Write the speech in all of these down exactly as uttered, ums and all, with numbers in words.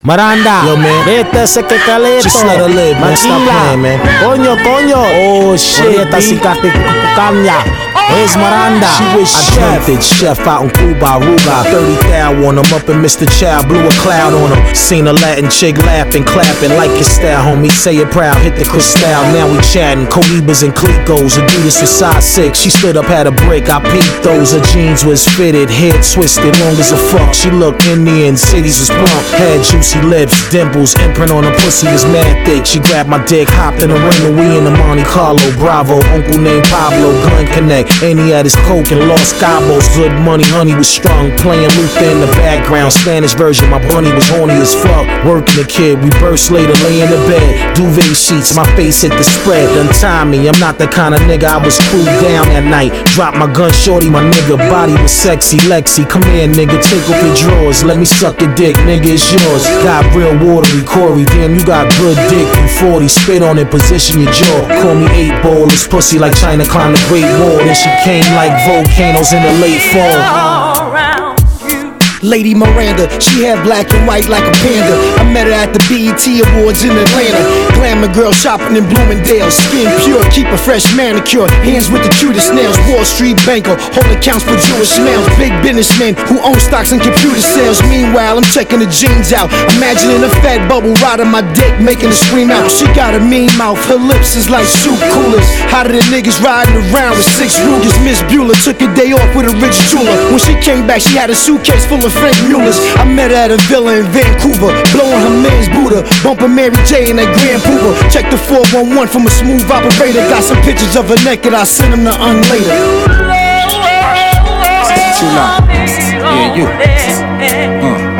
Miranda, yo man, vete ese que caleto. just let her live, man. Stop playing, man. Coño, coño. Oh shit, Esta cicatecanya. Where's Miranda? She was chef. I chef out in Cuba, Aruba. thirty thou on him, up in Mister Chow, blew a cloud on him. Seen a Latin chick laughing, clapping like your style, homie. Say it proud, hit the crystal. Now we chatting, Cohibas and Clicos. Adidas was size six. She stood up, had a break. I peeped those. Her jeans was fitted, head twisted, long as a fuck. She looked Indian, cities was plump. Had juicy lips, dimples, imprint on her pussy was mad thick. She grabbed my dick, hopped in the ring, we in the Monte Carlo. Bravo, uncle named Pablo, gun connect. And he had his coke and lost Cabos. Good money, honey was strong. Playing Luther in the background. Spanish version, my bunny was horny as fuck. Working the kid, we burst later, lay in the bed. Duvet sheets, my face hit the spread. Untie me, I'm not the kind of nigga I was cool down that night. Drop my gun, shorty, my nigga. Body was sexy, Lexi. Come here, nigga, take off your drawers. Let me suck your dick, nigga, it's yours. Got real watery, Corey. Damn, you got good dick. You forty, spit on it, position your jaw. Call me eight ball, this pussy like China climbed the Great Wall. Then she came like volcanoes in the late fall. Lady Miranda, she had black and white like a panda. I met her at the B E T Awards in Atlanta. Glamour girl shopping in Bloomingdale. Skin pure, keep a fresh manicure. Hands with the cutest nails. Wall Street banker, holding accounts for Jewish males. Big businessmen who own stocks and computer sales. Meanwhile, I'm checking the jeans out. Imagining a fat bubble riding my dick, making her scream out. She got a mean mouth, her lips is like soup coolers. Hotter than niggas riding around with six Rugers. Miss Bueller took a day off with a rich jeweler. When she came back, she had a suitcase full of Frank Muellers. I met her at a villa in Vancouver, blowing her man's Buddha, bumping Mary J in that Grand Pooper. Check the four one one from a smooth operator. Got some pictures of her naked, I sent them to unlater. Too loud. Yeah, you. Uh.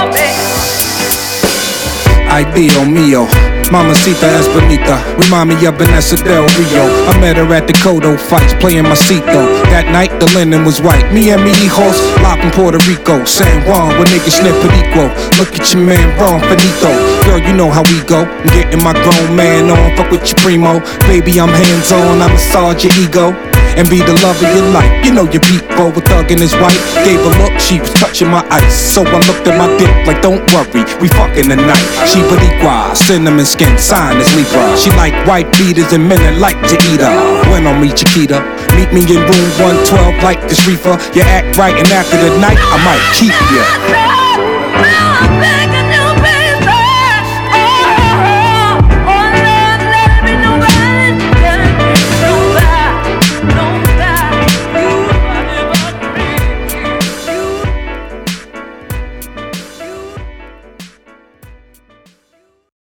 Ay, Dio mío. Mamacita Espanita, remind me of Vanessa Del Rio. I met her at the Kodo fights, playing my seat though. That night the linen was white. Me and me hijos, live from Puerto Rico. San Juan, where niggas sniff perico. Look at your man, Ron Finito. Girl, you know how we go. I'm getting my grown man on, fuck with your primo. Baby, I'm hands on, I massage your ego. And be the love of your life. You know your people with Thug and his wife. Gave a look, she was touching my ice. So I looked at my dick like, don't worry, we fucking tonight. She Boricua, cinnamon skin, sign is Libra. She like white beaters and men that like to eat her. When I meet Chiquita, meet me in room one twelve like this reefer. You act right and after the night, I might keep ya.